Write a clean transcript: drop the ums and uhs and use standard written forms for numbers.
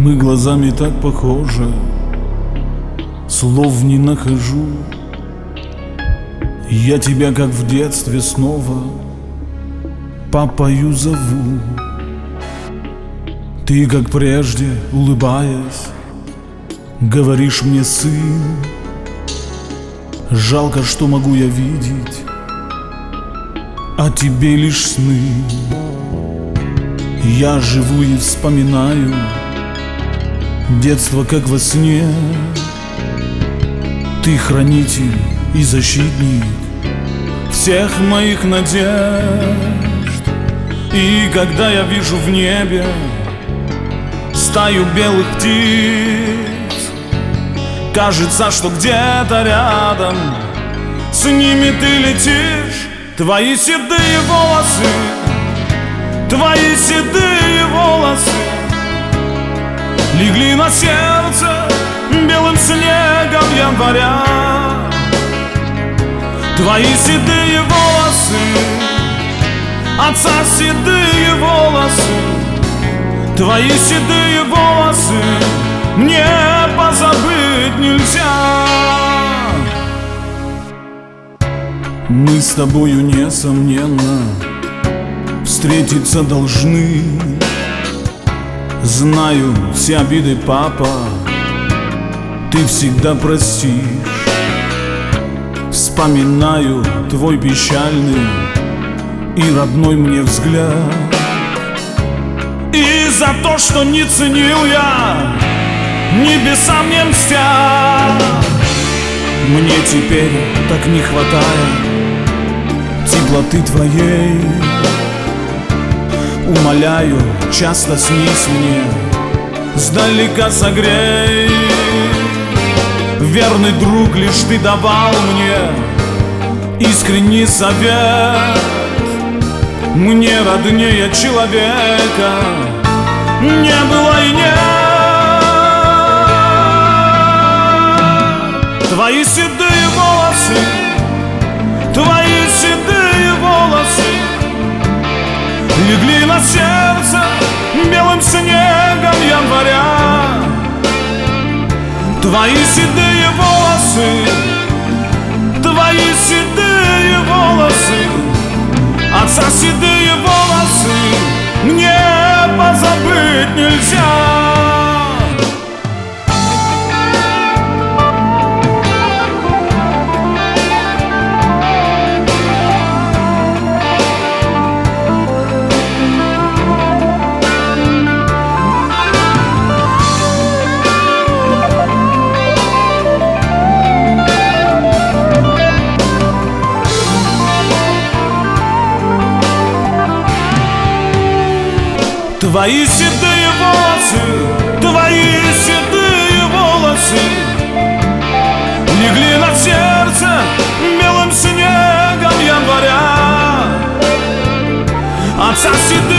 Мы глазами так похожи, слов не нахожу. Я тебя, как в детстве, снова папою зову. Ты, как прежде, улыбаясь, говоришь мне: сын. Жалко, что могу я видеть о тебе лишь сны. Я живу и вспоминаю детство, как во сне. Ты хранитель и защитник всех моих надежд. И когда я вижу в небе стаю белых птиц, кажется, что где-то рядом с ними ты летишь. Твои седые волосы, твои седые волосы легли на сердце белым снегом января. Твои седые волосы, отца седые волосы, твои седые волосы мне позабыть нельзя. Мы с тобою, несомненно, встретиться должны. Знаю все обиды, папа, ты всегда простишь. Вспоминаю твой печальный и родной мне взгляд. И за то, что не ценил я, небесам не мстят. Мне теперь так не хватает теплоты твоей. Умоляю, часто снись мне, сдалека согрей. Верный друг, лишь ты давал мне искренний совет. Мне роднее человека не было и нет. Твои седые волосы, твои седые волосы легли на сердце белым снегом января. Твои седые волосы, твои седые волосы, отца седые волосы мне позабыть нельзя. Твои седые волосы, твои седые волосы легли на сердце белым снегом января. Отца седые